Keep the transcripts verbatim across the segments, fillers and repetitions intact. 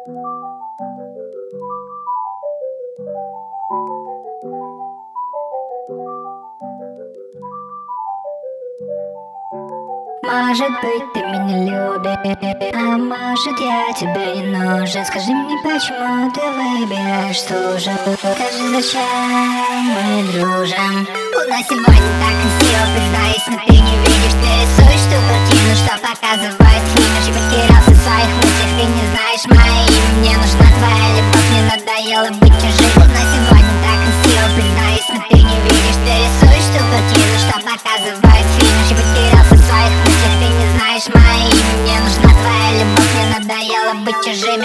Может быть, ты меня любишь, а может, я тебе не нужен. Скажи мне, почему ты выбираешь ту же? Скажи, зачем мы дружим? У нас сегодня так красиво, признаюсь, но ты не видишь. Ты рисуешь ту картину, что показывает имидж. И потерялся в своих мыслях, ты не знаешь мое имя. Мне нужна твоя любовь, мне надоело быть чужим. У нас сегодня так красиво, признаюсь, но ты не видишь. Ты рисуешь ту картину, что показывает имидж. И потерялся в своих мыслях, ты не знаешь мое имя. Мне нужна твоя любовь, мне надоело быть чужими.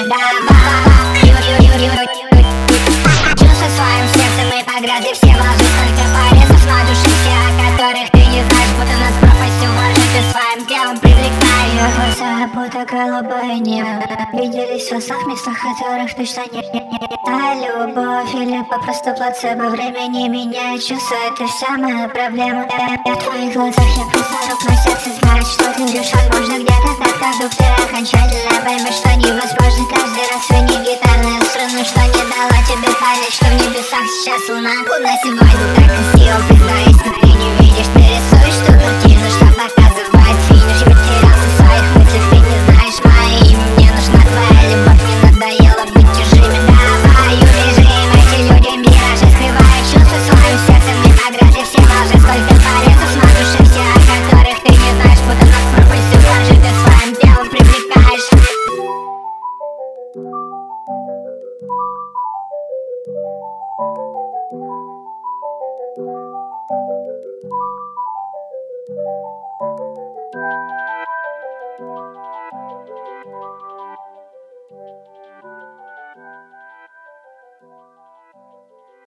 Чувства в своем сердце мы погрязли все в лжи. Столько порезов на душе, все о которых ты не знаешь. Будто нас пропастью может, ты своим телом привлекаешь. Глаза будто голубое небо, виделись в снах, местах которых точно нет. А любовь или попросту плацебо? Время не меняет чувства, это вся моя проблема. Я в твоих глазах, я просто рук на сердце знает, что ты любишь. Возможно, где-то так кондуктор окончательно поймешь, что невозможно. Каждый раз звони гитарные струны, что не дала тебе понять, что в небесах сейчас луна. У нас сегодня так красиво.